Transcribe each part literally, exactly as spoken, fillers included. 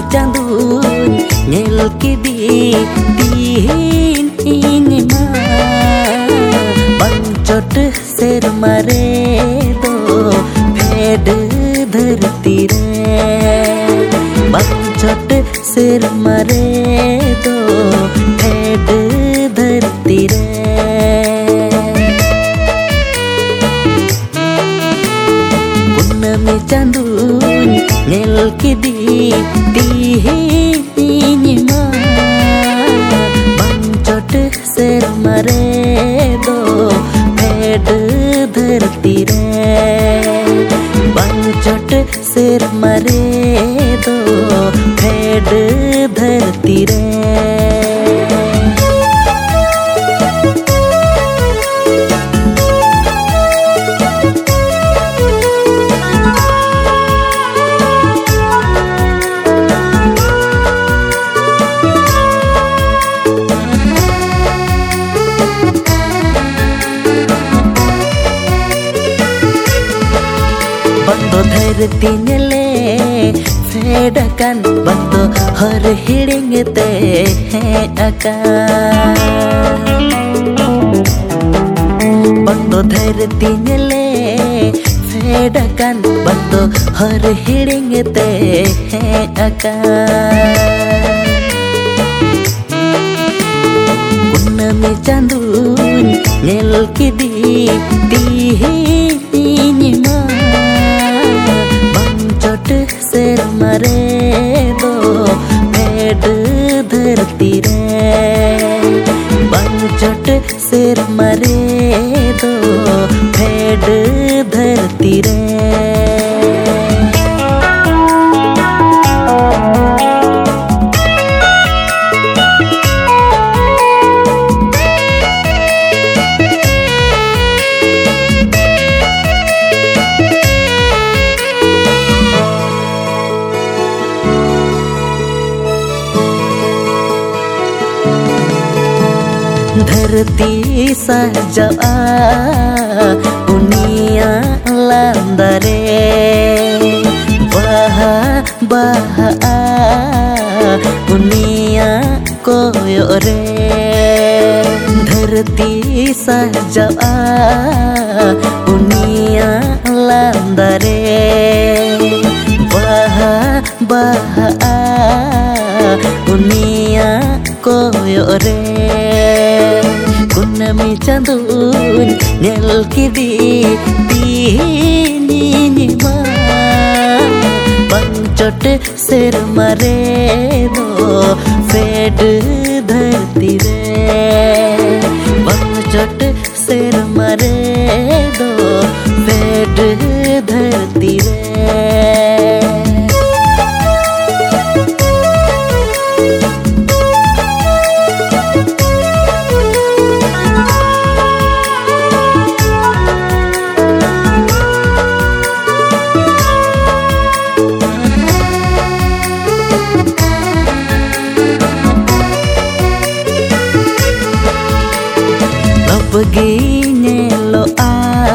चांदून नेल किदी तीन इनिमा पंचोट सेर मारे दो फेड धरती रे पंचोट सेर मारे दो फेड धरती रे पुन्नमी चांदून नेल किदी तीनिमा पंचोट सेर मारे दो फेड धरती रे पंचोट सेर मारे दो फेड धरती रे बंदो धरती नेले फेडकन बंदो हर हिड़िंगते हैं अकान बंदो धरती नेले फेडकन बंदो हर हिड़िंगते हैं अकान पुन्नमी चांदून नेल किदी तीनिमा पंचोट सेर मारे दो फेड धरती रे पंचोट सेर मारे दो फेड धरती रे धरती सजा उनिया लंदरे बहा बहा उनिया कोयो रे धरती सजा उनिया लंदरे बहा बहा उनिया कोयो रे पुन्नमी चांदून नेल किदी तीनिमा पंचोट सेर मारे दो फेड धरती रे पंचोट सेर मारे दो फेड धरती रे begini lo a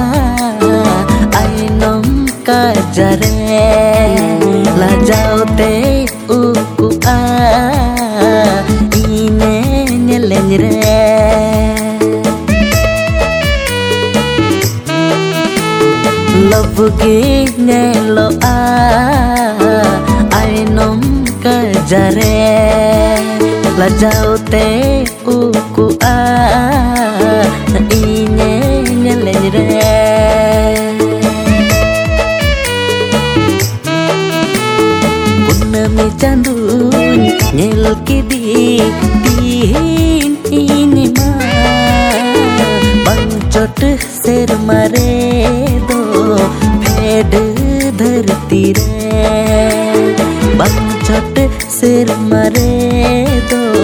ainom kajare la jaute uku a ine nyelengre lo begini lo a ainom kajare la jaute uku a ine nyelengre punnami चांदून नेल किदी तीनिमा पंचोट सेर मारे दो फेड धरती रे पंचोट सेर मारे दो